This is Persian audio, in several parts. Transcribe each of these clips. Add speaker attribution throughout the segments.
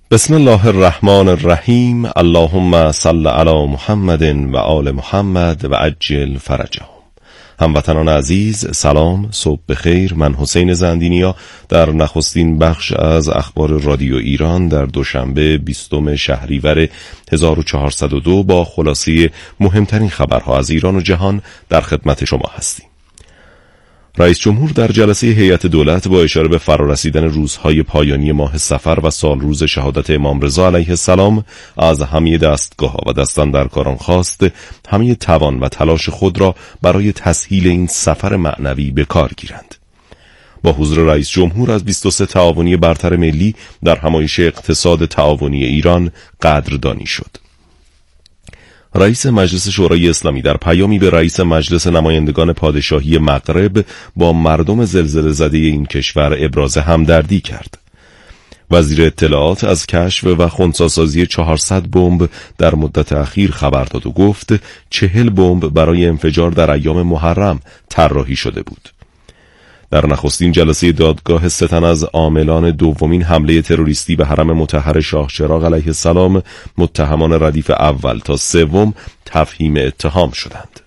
Speaker 1: بسم الله الرحمن الرحیم. اللهم صل علی محمد و آل محمد و عجل فرجهم. هموطنان عزیز سلام، صبح بخیر. من حسین زندینیا در نخستین بخش از اخبار رادیو ایران در دوشنبه 20 شهریور 1402 با خلاصه مهمترین خبرها از ایران و جهان در خدمت شما هستیم. رئیس جمهور در جلسه هیئت دولت با اشاره به فرارسیدن روزهای پایانی ماه صفر و سالروز شهادت امام رضا علیه السلام از همه دستگاه‌ها و دستاندرکاران خواست همه توان و تلاش خود را برای تسهیل این سفر معنوی به کار گیرند. با حضور رئیس جمهور از 23 تعاونی برتر ملی در همایش اقتصاد تعاونی ایران قدردانی شد. رئیس مجلس شورای اسلامی در پیامی به رئیس مجلس نمایندگان پادشاهی مغرب با مردم زلزله زده این کشور ابراز همدردی کرد. وزیر اطلاعات از کشف و خنثی‌سازی 400 بمب در مدت اخیر خبر داد و گفت 40 بمب برای انفجار در ایام محرم طراحی شده بود. در نخستین جلسه دادگاه 3 تن از عاملان دومین حمله تروریستی به حرم مطهر شاه چراغ علیه السلام متهمان ردیف اول تا سوم تفهیم اتهام شدند.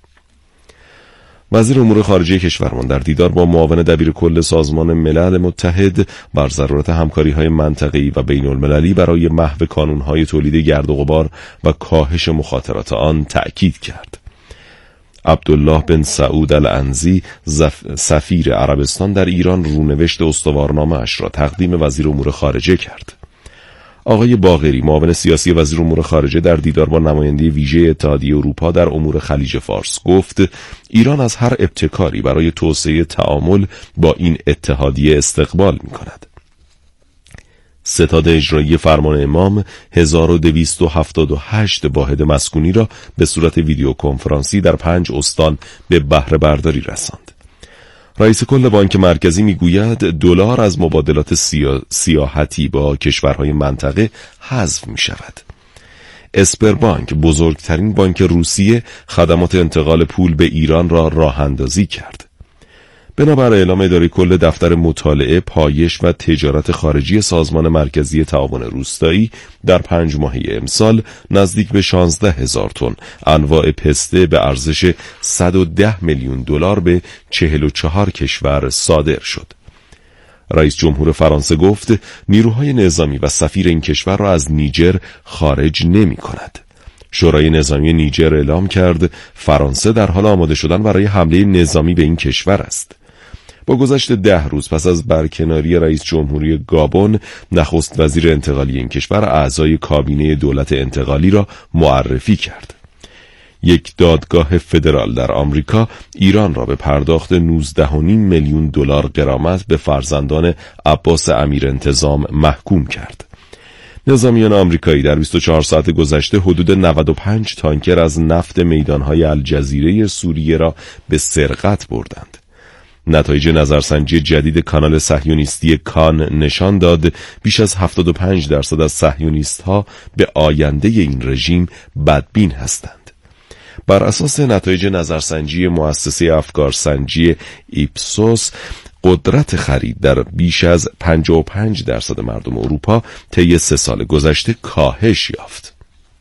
Speaker 1: وزیر امور خارجه کشورمان در دیدار با معاون دبیر کل سازمان ملل متحد بر ضرورت همکاری‌های منطقه‌ای و بین‌المللی برای محو کانون‌های تولید گرد و غبار و کاهش مخاطرات آن تأکید کرد. عبدالله بن سعود العنزی سفیر عربستان در ایران رونوشت استوارنامه اش را تقدیم وزیر امور خارجه کرد. آقای باقری معاون سیاسی وزیر امور خارجه در دیدار با نماینده ویژه اتحادیه اروپا در امور خلیج فارس گفت ایران از هر ابتکاری برای توسعه تعامل با این اتحادیه استقبال می‌کند. ستاد اجرایی فرمان امام 1278 واحد مسکونی را به صورت ویدیو کنفرانسی در 5 استان به بهره برداری رساند. رئیس کل بانک مرکزی میگوید دلار از مبادلات سیاحتی با کشورهای منطقه حذف می شود. اسپربانک بزرگترین بانک روسیه خدمات انتقال پول به ایران را راه اندازی کرد. بنابر اعلام اداره کل دفتر مطالعه، پایش و تجارت خارجی سازمان مرکزی تعاون روستایی در 5 ماهه امسال نزدیک به 16,000 تن انواع پسته به ارزش 110 میلیون دلار به 44 کشور صادر شد. رئیس جمهور فرانسه گفت نیروهای نظامی و سفیر این کشور را از نیجر خارج نمی کند. شورای نظامی نیجر اعلام کرد فرانسه در حال آماده شدن برای حمله نظامی به این کشور است. با گذشت 10 روز پس از برکناری رئیس جمهوری گابون، نخست وزیر انتقالی این کشور اعضای کابینه دولت انتقالی را معرفی کرد. یک دادگاه فدرال در آمریکا ایران را به پرداخت 19.5 میلیون دلار غرامت به فرزندان عباس امیر انتظام محکوم کرد. نظامیان آمریکایی در 24 ساعت گذشته حدود 95 تانکر از نفت میدانهای الجزیره سوریه را به سرقت بردند. نتایج نظرسنجی جدید کانال صهیونیستی کان نشان داد بیش از 75% از صهیونیست‌ها به آینده این رژیم بدبین هستند. بر اساس نتایج نظرسنجی مؤسسه افکارسنجی ایپسوس، قدرت خرید در بیش از 55% مردم اروپا طی 3 سال گذشته کاهش یافت.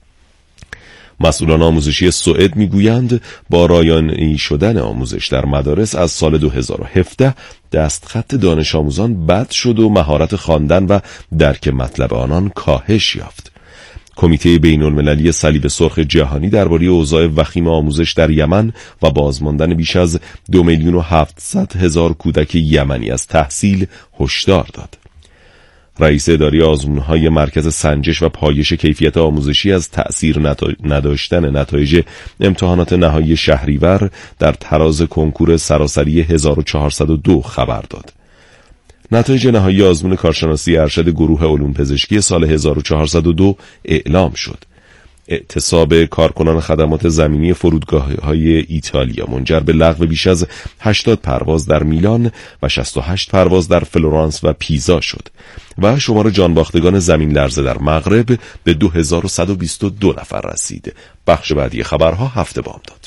Speaker 1: مسئولان آموزشی سوئد میگویند با رایانه‌ای شدن آموزش در مدارس از سال 2017 دستخط دانش آموزان بد شد و مهارت خواندن و درک مطلب آنان کاهش یافت. کمیته بین‌المللی صلیب سرخ جهانی درباره اوضاع وخیم آموزش در یمن و بازماندن بیش از 2,700,000 کودک یمنی از تحصیل هشدار داد. رئیس اداره آزمون‌های مرکز سنجش و پایش کیفیت آموزشی از تأثیر نداشتن نتایج امتحانات نهایی شهریور در تراز کنکور سراسری 1402 خبر داد. نتایج نهایی آزمون کارشناسی ارشد گروه علوم پزشکی سال 1402 اعلام شد. اعتصاب کارکنان خدمات زمینی فرودگاه‌های ایتالیا منجر به لغو بیش از 80 پرواز در میلان و 68 پرواز در فلورانس و پیزا شد و شمار جانباختگان زمین لرزه در مغرب به 2122 نفر رسید. بخش بعدی خبرها هفته بامداد.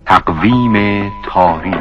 Speaker 2: تقویم تاریخ.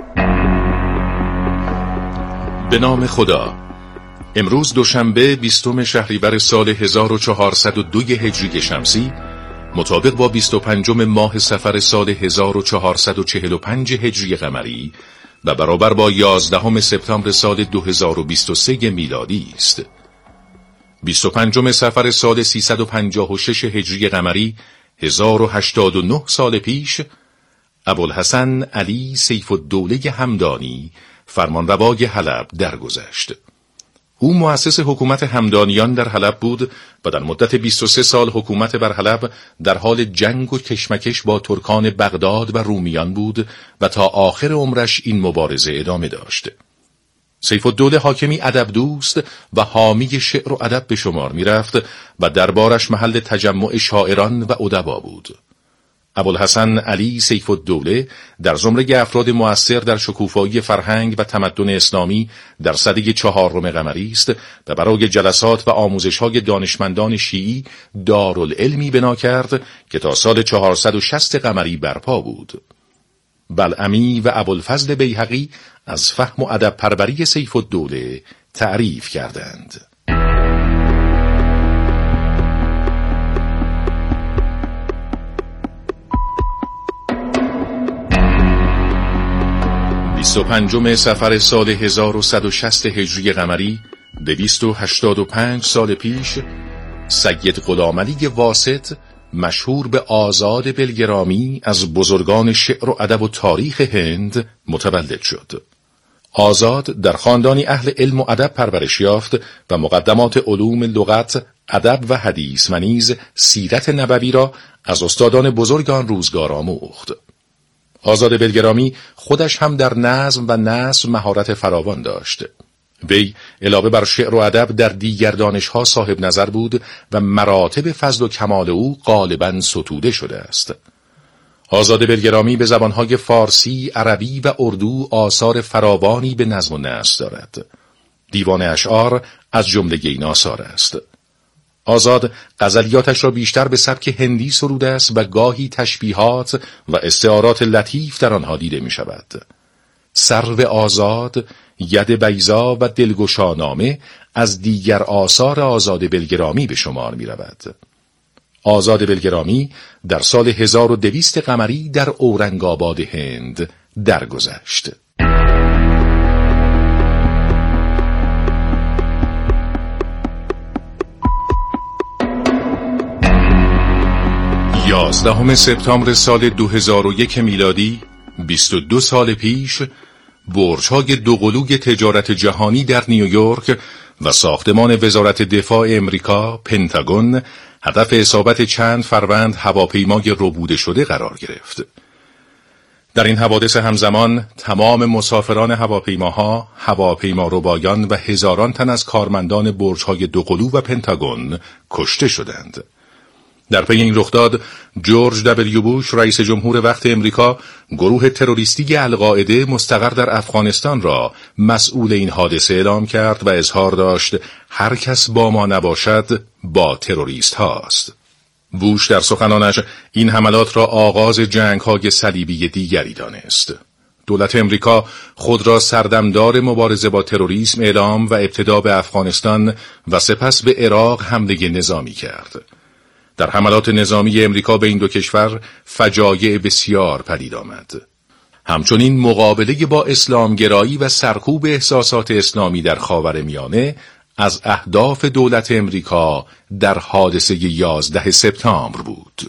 Speaker 3: به نام خدا. امروز دوشنبه 20 شهریور سال 1402 هجری شمسی مطابق با 25 ماه صفر سال 1445 هجری قمری و برابر با 11 سپتامبر سال 2023 میلادی است. 25 صفر سال 356 هجری قمری 1089 سال پیش ابوالحسن علی سیف الدوله همدانی فرمانروای حلب درگذشت. او مؤسس حکومت همدانیان در حلب بود و در مدت 23 سال حکومت بر حلب در حال جنگ و کشمکش با ترکان بغداد و رومیان بود و تا آخر عمرش این مبارزه ادامه داشت. سیف الدوله حاکمی ادب دوست و حامی شعر و ادب به شمار می رفت و دربارش محل تجمع شاعران و ادبا بود. ابوالحسن علی سیف الدوله در زمره افراد مؤثر در شکوفایی فرهنگ و تمدن اسلامی در سده 4 قمری است و برای جلسات و آموزش‌های دانشمندان شیعی دارالعلمی بنا کرد که تا سال 460 قمری برپا بود. بلعمی و ابوالفضل بیهقی از فهم و ادب پروری سیف الدوله تعریف کردند. 25 صفر سال 1160 هجری قمری 285 سال پیش سید غلامعلی واسط مشهور به آزاد بلگرامی از بزرگان شعر و ادب و تاریخ هند متولد شد. آزاد در خاندانی اهل علم و ادب پرورش یافت و مقدمات علوم لغت، ادب و حدیث و نیز سیرت نبوی را از استادان بزرگ آن روزگار آموخت. آزاد بلگرامی خودش هم در نظم و نثر مهارت فراوان داشت. وی علاوه بر شعر و ادب در دیگر دانش‌ها صاحب نظر بود و مراتب فضل و کمال او غالباً ستوده شده است. آزاد بلگرامی به زبانهای فارسی، عربی و اردو آثار فراوانی به نظم و نثر دارد. دیوان اشعار از جمله این آثار است. آزاد غزلیاتش را بیشتر به سبک هندی سروده است و گاهی تشبیهات و استعارات لطیف در آنها دیده می شود. سرو آزاد، ید بیضا و دلگشانامه از دیگر آثار آزاد بلگرامی به شمار می رود. آزاد بلگرامی در سال 1200 قمری در اورنگاباد هند درگذشت. 11 سپتامبر سال 2001 میلادی 22 سال پیش برج‌های دوقلوی تجارت جهانی در نیویورک و ساختمان وزارت دفاع امریکا پنتاگون هدف اصابت چند فروند هواپیمای ربوده شده قرار گرفت. در این حوادث همزمان تمام مسافران هواپیماها، هواپیماربایان و هزاران تن از کارمندان برج‌های دوقلو و پنتاگون کشته شدند. در پی این رخداد جورج دبلیو بوش رئیس جمهور وقت امریکا گروه تروریستی القاعده مستقر در افغانستان را مسئول این حادثه اعلام کرد و اظهار داشت هر کس با ما نباشد با تروریست هاست. بوش در سخنانش این حملات را آغاز جنگ‌های صلیبی دیگری دانست. دولت امریکا خود را سردمدار مبارزه با تروریسم اعلام و ابتدا به افغانستان و سپس به عراق حمله نظامی کرد. در حملات نظامی امریکا به این دو کشور فجایع بسیار پدید آمد. همچنین مقابله با اسلامگرایی و سرکوب احساسات اسلامی در خاورمیانه از اهداف دولت امریکا در حادثه 11 سپتامبر بود.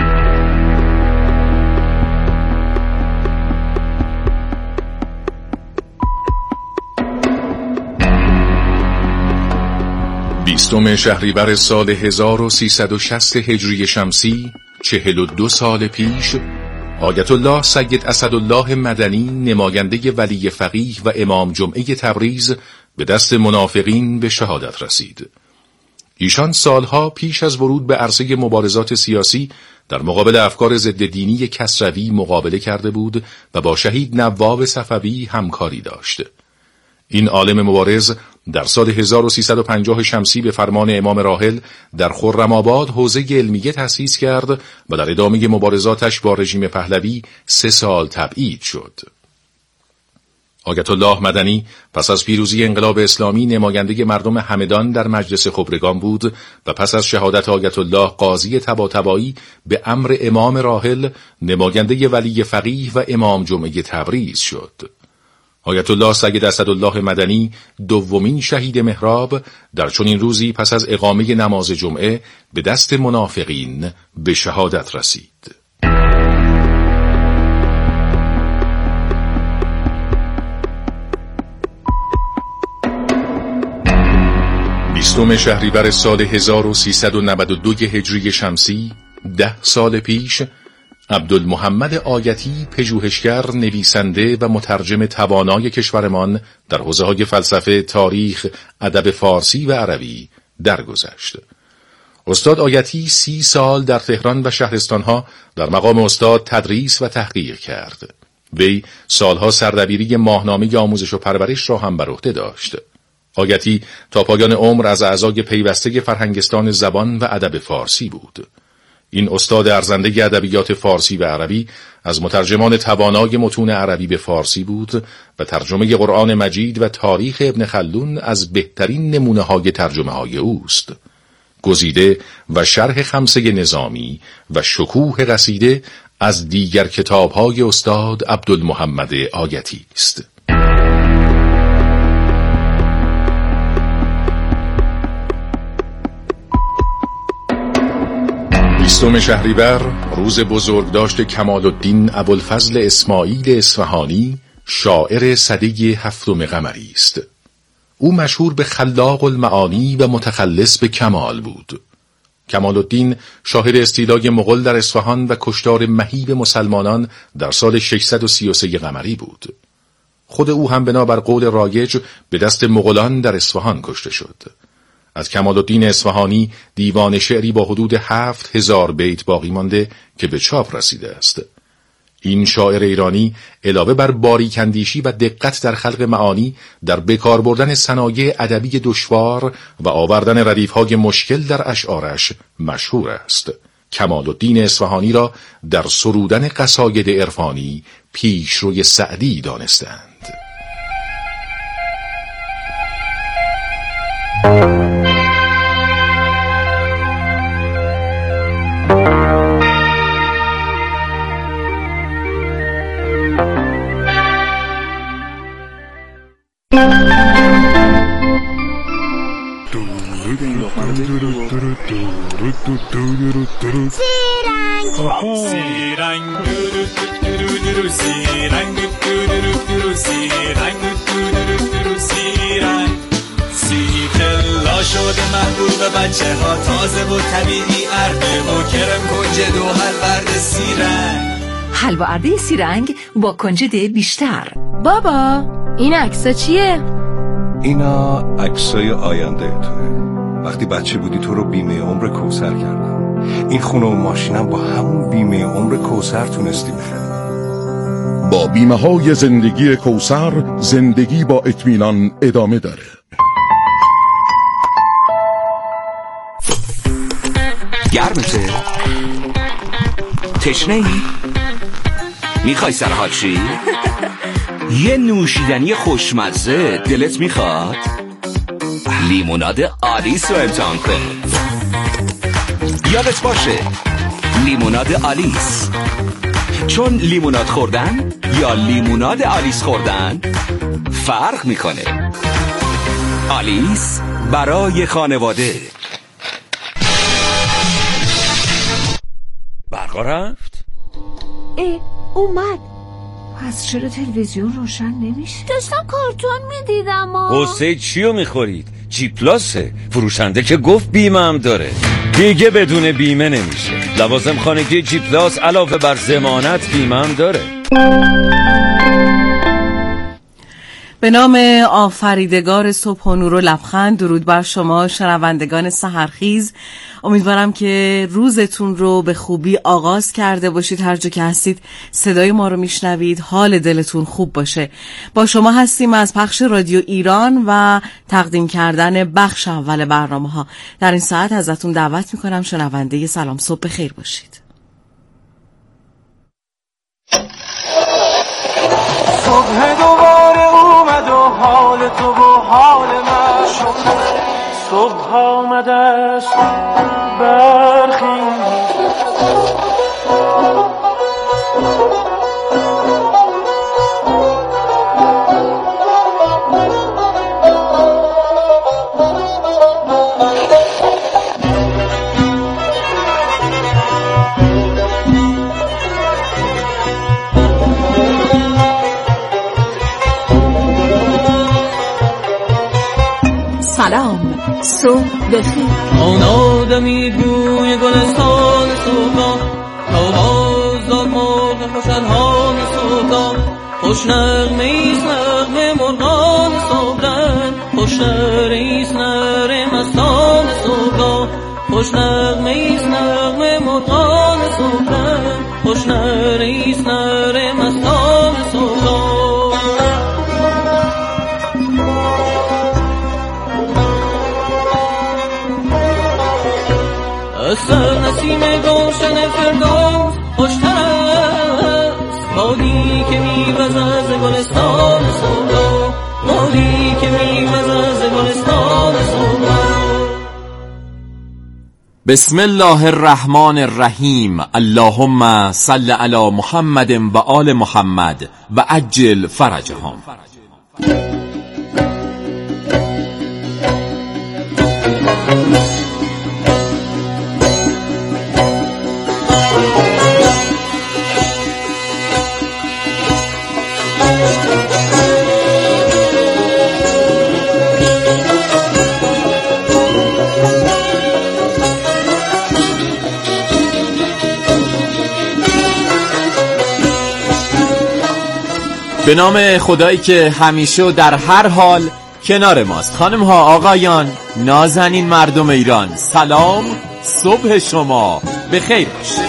Speaker 3: بیستم شهریور سال 1360 هجری شمسی 42 سال پیش آیت الله سید اسدالله مدنی نماینده ولی فقیه و امام جمعه تبریز به دست منافقین به شهادت رسید. ایشان سالها پیش از ورود به عرصه مبارزات سیاسی در مقابل افکار ضد دینی کسروی مقابله کرده بود و با شهید نواب صفوی همکاری داشت. این عالم مبارز در سال 1350 شمسی به فرمان امام راحل در خرم‌آباد حوزه علمیه تأسیس کرد و در ادامه مبارزاتش با رژیم پهلوی 3 سال تبعید شد. آیت الله مدنی پس از پیروزی انقلاب اسلامی نماینده مردم همدان در مجلس خبرگان بود و پس از شهادت آیت الله قاضی طباطبایی به امر امام راحل نماینده ولی فقیه و امام جمعه تبریز شد. آیت الله سید اسدالله مدنی دومین شهید محراب در چنین روزی پس از اقامه نماز جمعه به دست منافقین به شهادت رسید. 20 شهریور سال 1392 هجری شمسی، 10 سال پیش، عبدالمحمد آیتی پژوهشگر، نویسنده و مترجم توانای کشورمان در حوزه‌های فلسفه، تاریخ، ادب فارسی و عربی درگذشت. استاد آیتی 30 سال در تهران و شهرستانها در مقام استاد تدریس و تحقیق کرد. وی سالها سردبیری ماهنامه آموزش و پرورش را هم بر عهده داشت. آیتی تا پایان عمر از اعضای پیوسته فرهنگستان زبان و ادب فارسی بود. این استاد ارزنده ادبیات فارسی و عربی از مترجمان توانای متون عربی به فارسی بود و ترجمه قرآن مجید و تاریخ ابن خلدون از بهترین نمونه‌های ترجمه‌های اوست. گزیده و شرح خمسه نظامی و شکوه قصیده از دیگر کتاب‌های استاد عبدالمحمد آیتی است. 20 شهریور روز بزرگداشت کمال الدین ابوالفضل اسماعیل اصفهانی، شاعر سده 7 قمری است. او مشهور به خلاق المعانی و متخلص به کمال بود. کمال الدین شاهد استیلای مغول در اصفهان و کشتار مهیب مسلمانان در سال 633 قمری بود. خود او هم بنابر قول رایج به دست مغولان در اصفهان کشته شد. از کمال الدین اصفهانی دیوان شعری با حدود 7000 بیت باقی مانده که به چاپ رسیده است. این شاعر ایرانی علاوه بر باریک‌اندیشی و دقت در خلق معانی، در بکار بردن صنایع ادبی دشوار و آوردن ردیف‌های مشکل در اشعارش مشهور است. کمال الدین اصفهانی را در سرودن قصاید عرفانی پیشروی سعدی دانستند.
Speaker 4: شده محبوب بچه ها، تازه و طبیعی، ارده و کرم، کنجد و حلورد سیرنگ.
Speaker 5: حلوا ارده سیرنگ با کنجد بیشتر.
Speaker 6: بابا این عکسا چیه؟
Speaker 7: اینا عکسای آینده توه. وقتی بچه بودی تو رو بیمه عمر کوثر کردم. این خونه و ماشینم با همون بیمه عمر کوثر تونستی بخری.
Speaker 8: با بیمه های زندگی کوثر زندگی با اطمینان ادامه داره.
Speaker 9: گرمته؟ تشنه ای؟ میخوای سرحال شی؟ یه نوشیدنی خوشمزه دلت میخواد؟ لیموناد آلیس رو امتحان کن. یادت باشه لیموناد آلیس، چون لیموناد خوردن یا لیموناد آلیس خوردن فرق میکنه. آلیس برای خانواده. برقا رفت؟
Speaker 6: اومد.
Speaker 5: پس چرا تلویزیون روشن نمیشه؟
Speaker 6: داشتم کارتون میدیدم.
Speaker 10: قصه چیو میخورید؟ جی پلاسه، فروشنده که گفت بیمه هم داره. دیگه بدون بیمه نمیشه. لوازم خانگی جی پلاس علاوه بر ضمانت بیمه هم داره.
Speaker 11: به نام آفریدگار صبح و نور و لبخند، درود بر شما شنوندگان سحرخیز. امیدوارم که روزتون رو به خوبی آغاز کرده باشید. هر جا که هستید صدای ما رو میشنوید، حال دلتون خوب باشه. با شما هستیم از پخش رادیو ایران و تقدیم کردن بخش اول برنامه ها. در این ساعت ازتون دعوت میکنم شنونده سلام صبح بخیر باشید.
Speaker 12: صبح دوباره اومد و حال تو و حال من صبح آمده است برخیز
Speaker 5: سلام صبح بخیر.
Speaker 12: آن آدمی گوی گلستان صبح تا باز داد مرغ خوشحال صبح خوش نغمه ایست نغمه مرغان صبحن خوش نره ایست نره مستان صبح خوش نغمه ایست نغمه مرغان صبحن خوش نره ایست نره مستان صبح سر نسیم گلشن فردوس خوشتر است بادی که میوزد از گلستان صبح بادی که میوزد از گلستان صبح.
Speaker 13: بسم الله الرحمن الرحیم. اللهم صل علی محمد و آل محمد و عجل فرجهم. به نام خدایی که همیشه و در هر حال کنار ماست. خانم ها، آقایان، نازنین مردم ایران، سلام، صبح شما بخیر باشه.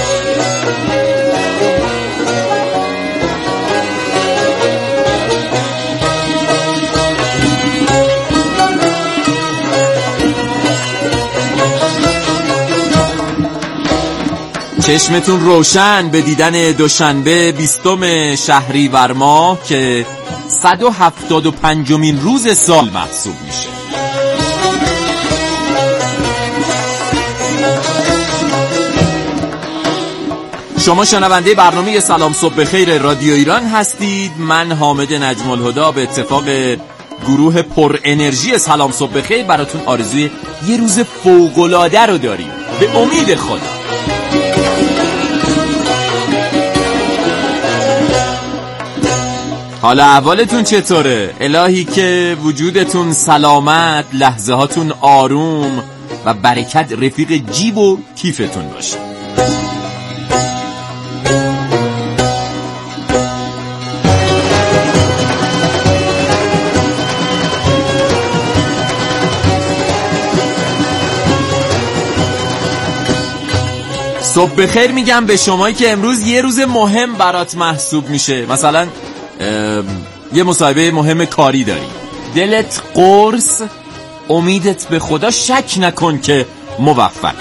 Speaker 13: چشمتون روشن به دیدن دوشنبه 20 شهریور ماه که 175مین روز سال محسوب میشه. شما شنونده برنامه سلام صبح بخیر رادیو ایران هستید. من حامد نجم الهدی به اتفاق گروه پر انرژی سلام صبح بخیر براتون آرزوی یه روز فوق‌العاده رو داریم به امید خدا. حالا احوالتون چطوره؟ الهی که وجودتون سلامت، لحظه هاتون آروم و برکت رفیق جیب و کیفتون باشه. صبح بخیر میگم به شمایی که امروز یه روز مهم برات محسوب میشه. مثلا یه مصاحبه مهم کاری داری، دلت قرص، امیدت به خدا، شک نکن که موفق.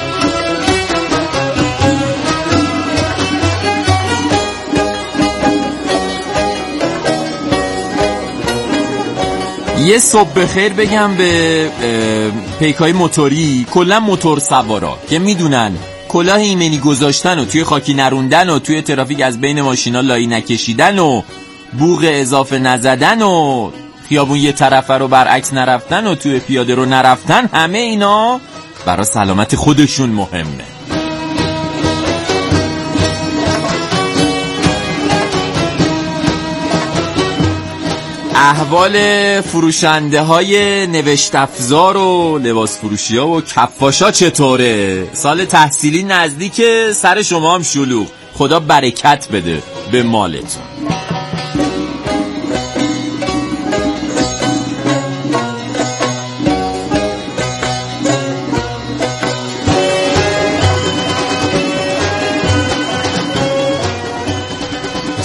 Speaker 13: یه صبح بخیر بگم به پیکای موتوری، کلا موتور سوارا که میدونن کلاه ایمنی گذاشتن و توی خاکی نروندن و توی ترافیک از بین ماشینا لایی نکشیدن و بوق اضافه نزدن و خیابون یه طرفه رو برعکس نرفتن و توی پیاده رو نرفتن، همه اینا برای سلامت خودشون مهمه. احوال فروشنده های نوشت افزار و لباس فروشی ها و کفاشا چطوره؟ سال تحصیلی نزدیک، سر شما هم شلوغ. خدا برکت بده به مالتون.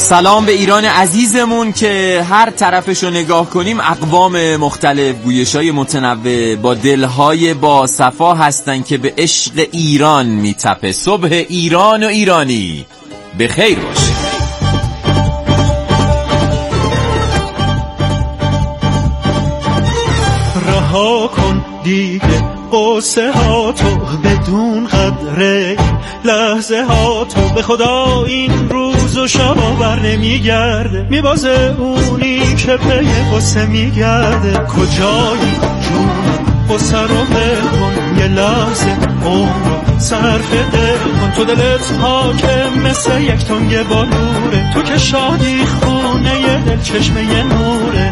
Speaker 13: سلام به ایران عزیزمون که هر طرفشو نگاه کنیم اقوام مختلف، گویشای متنوع با دلهای با صفا هستن که به عشق ایران میتپه. صبح ایران و ایرانی به خیر باشه.
Speaker 14: رها کن دیگه قصه ها تو بدون قدره، لحظه ها تو به خدا این روز و شبا بر نمیگرده، میبازه اونی که پی قصه میگرده. کجایی جون قصه رو بکن، یه لحظه عمر صرف دل کن. تو دلت حاکم مثل یک تنگ بالوره، تو که شادی خونه یه دل چشمه یه نوره.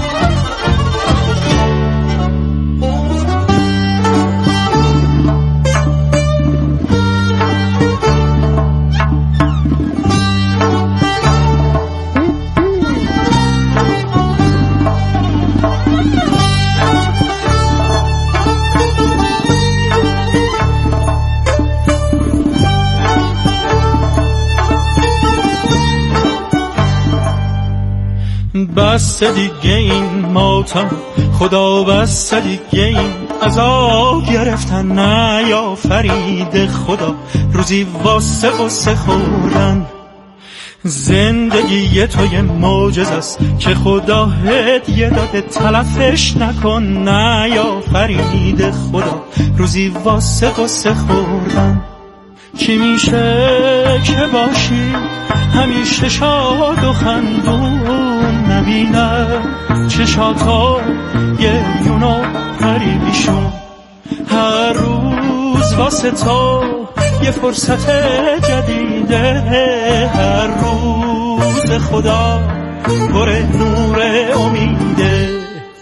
Speaker 14: بس دیگه این ماتم خدا، بس دیگه این عذاب گرفتن نیافرید خدا، روزی واسه قصه خوردن. زندگی تو یه معجزه است که خدا هدیه داده، تلفش نکن نیافرید خدا، روزی واسه قصه خوردن. کی میشه که باشی همیشه شاد و خندون، نبینه چشاتا یه یونو قریبیشون. هر روز واسه تو یه فرصت جدیده، هر روز خدا پر نور امیده.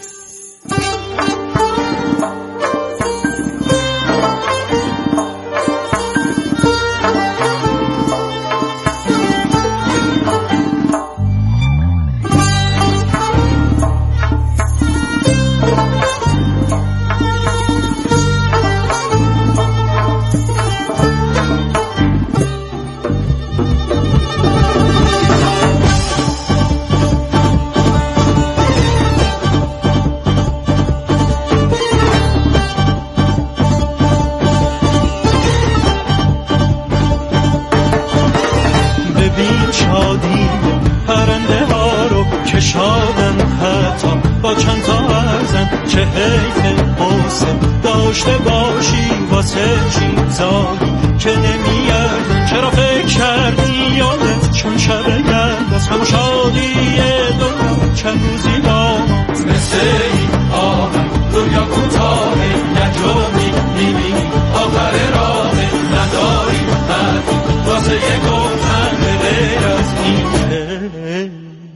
Speaker 14: داشته باشی واسه چیزایی که نمیاد، چرا فکر کردی یادت چون شب گرد از همه شادی دنیا چند روزی داماد. مثل این آهنگ دنیا کوتاهه، نجومی میبینی آخر راهه، نداری حرفی واسه یه گفتن غیر از اینه.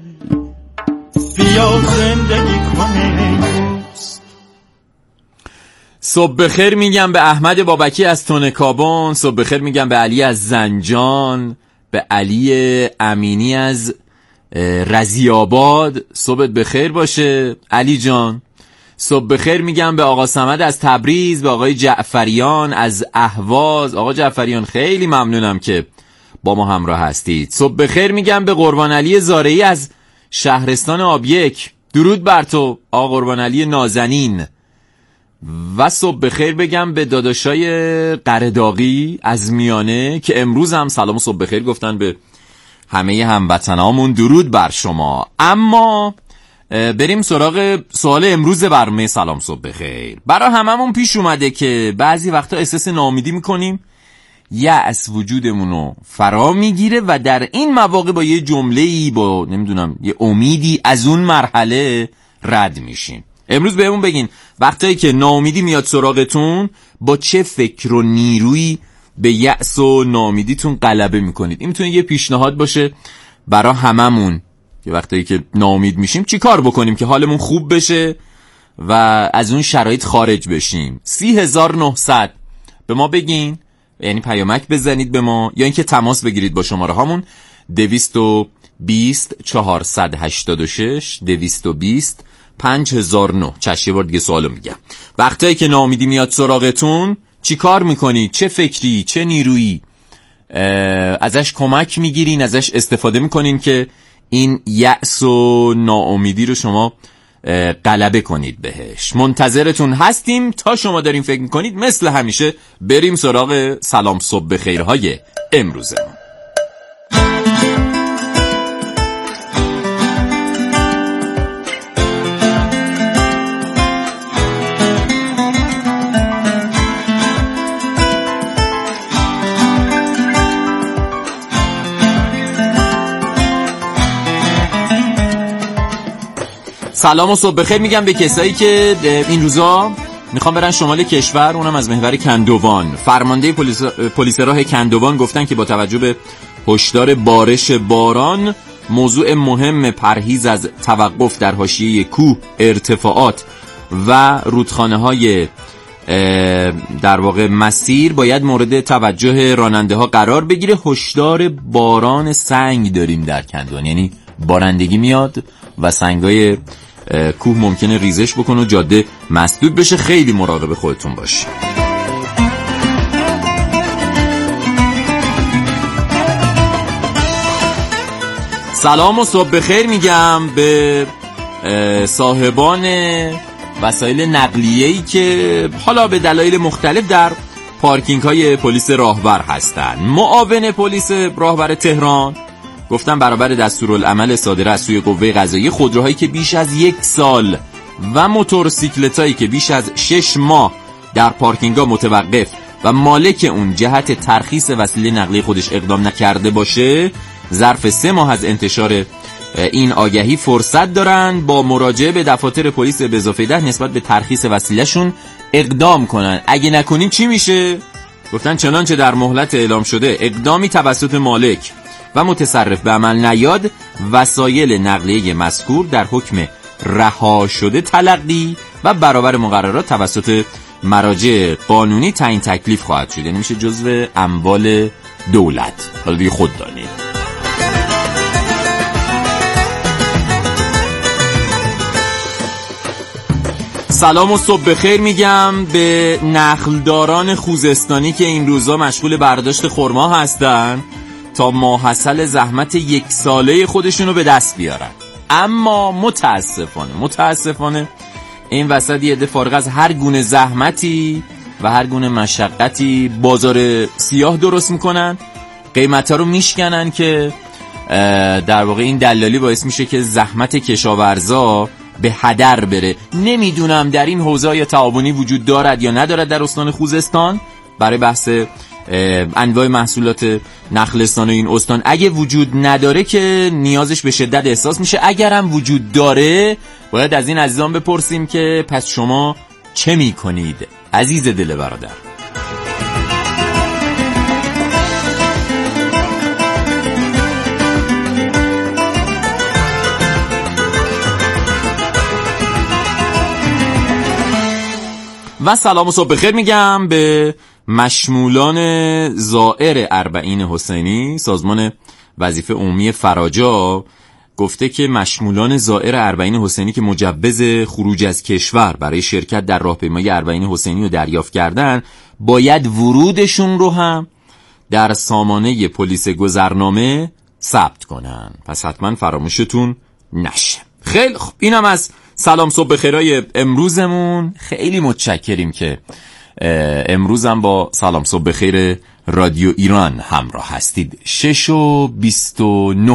Speaker 14: بیا زندگی کنه.
Speaker 13: صبح بخیر میگم به احمد بابکی از تونکابون، صبح بخیر میگم به علی از زنجان، به علی امینی از رضی‌آباد. صبحت بخیر باشه علی جان. صبح بخیر میگم به آقا صمد از تبریز، به آقای جعفریان از اهواز. آقا جعفریان خیلی ممنونم که با ما همراه هستید. صبح بخیر میگم به قربان علی زارعی از شهرستان آبیک. درود بر تو آقا قربان علی نازنین. و صبح بخیر بگم به داداشای قرداغی از میانه که امروز هم سلام و صبح بخیر گفتن به همه هموطنامون. درود بر شما. اما بریم سراغ سوال امروز برنامه سلام صبح بخیر. برای هممون پیش اومده که بعضی وقتا احساس ناامیدی میکنیم، یأس وجودمونو فرا میگیره و در این مواقع با یه جمله‌ای، با نمیدونم یه امیدی از اون مرحله رد میشیم. امروز بهمون بگین وقتایی که ناامیدی میاد سراغتون با چه فکر و نیرویی به یأس و ناامیدیتون غلبه میکنید. این میتونه یه پیشنهاد باشه برای هممون که وقتایی که ناامید میشیم چی کار بکنیم که حالمون خوب بشه و از اون شرایط خارج بشیم. 30900 به ما بگین، یعنی پیامک بزنید به ما یا اینکه تماس بگیرید با شماره هامون 220 486 220 5009. چشیه بار دیگه سوالو میگم. وقتایی که ناامیدی میاد سراغتون چی کار میکنید؟ چه فکری، چه نیرویی ازش کمک میگیرین، ازش استفاده میکنین که این یأس و ناامیدی رو شما غلبه کنید بهش. منتظرتون هستیم. تا شما دارین فکر میکنید مثل همیشه بریم سراغ سلام صبح بخیرهای امروزمون. سلام و صبح بخیر میگم به کسایی که این روزا میخوان برن شمال کشور، اونم از محور کندوان. فرمانده پلیس راه کندوان گفتن که با توجه به هشدار بارش باران، موضوع مهم پرهیز از توقف در حاشیه کوه، ارتفاعات و رودخانه‌های در واقع مسیر باید مورد توجه راننده ها قرار بگیره. هشدار باران سنگ داریم در کندوان، یعنی بارندگی میاد و سنگای کوه ممکنه ریزش بکنه و جاده مسدود بشه. خیلی مراقب خودتون باشید. سلام و صبح بخیر میگم به صاحبان وسایل نقلیه‌ای که حالا به دلایل مختلف در پارکینگ های پلیس راهبر هستن. معاون پلیس راهبر تهران گفتن برابر دستورالعمل صادره از سوی قوه قضاییه، خودروهایی که بیش از 1 سال و موتورسیکلتایی که بیش از 6 ماه در پارکینگ‌ها متوقف و مالک اون جهت ترخیص وسیله نقلیه خودش اقدام نکرده باشه، ظرف 3 ماه از انتشار این آگهی فرصت دارن با مراجعه به دفاتر پلیس به اضافه 10 نسبت به ترخیص وسیله‌شون اقدام کنن. اگه نکنین چی میشه؟ گفتن چنانچه در مهلت اعلام شده اقدامی توسط مالک و متصرف به عمل نیاد، وسایل نقلیه مذکور در حکم رها شده تلقی و برابر مقررات توسط مراجع قانونی تعیین تکلیف خواهد شد. یعنی میشه جزو اموال دولت. حالا دیگه خود دانید. سلام و صبح بخیر میگم به نخلداران خوزستانی که این روزا مشغول برداشت خرما هستن تا ماحصل زحمت 1 ساله خودشونو به دست بیارن. اما متاسفانه این وسط یه عده فارغ از هر گونه زحمتی و هر گونه مشقتی بازار سیاه درست میکنن، قیمتا رو میشکنن که در واقع این دلالی باعث میشه که زحمت کشاورزا به هدر بره. نمیدونم در این حوزه یا تعاونی وجود دارد یا ندارد در استان خوزستان برای بحث انواع محصولات نخلستان این استان. اگه وجود نداره که نیازش به شدت احساس میشه، اگرم وجود داره باید از این عزیزان بپرسیم که پس شما چه میکنید عزیز دل برادر؟ و سلام و صبح بخیر میگم به مشمولان زائر اربعین حسینی. سازمان وظیفه عمومی فراجا گفته که مشمولان زائر اربعین حسینی که مجوز خروج از کشور برای شرکت در راهپیمایی اربعین حسینی رو دریافت کردن باید ورودشون رو هم در سامانه پلیس گذرنامه ثبت کنن. پس حتما فراموشتون نشه. خیلی خوب، اینم از سلام صبح بخیرای امروزمون. خیلی متشکریم که امروزم با سلام صبح بخیر رادیو ایران همراه هستید. 6:29.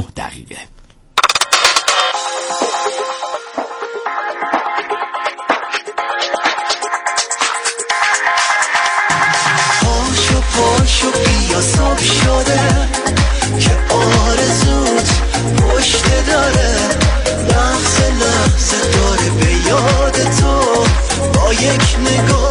Speaker 15: پاشو بیا صبح شده که آرزوت پشت داره، لحظه لحظه داره به یاد تو با یک نگاه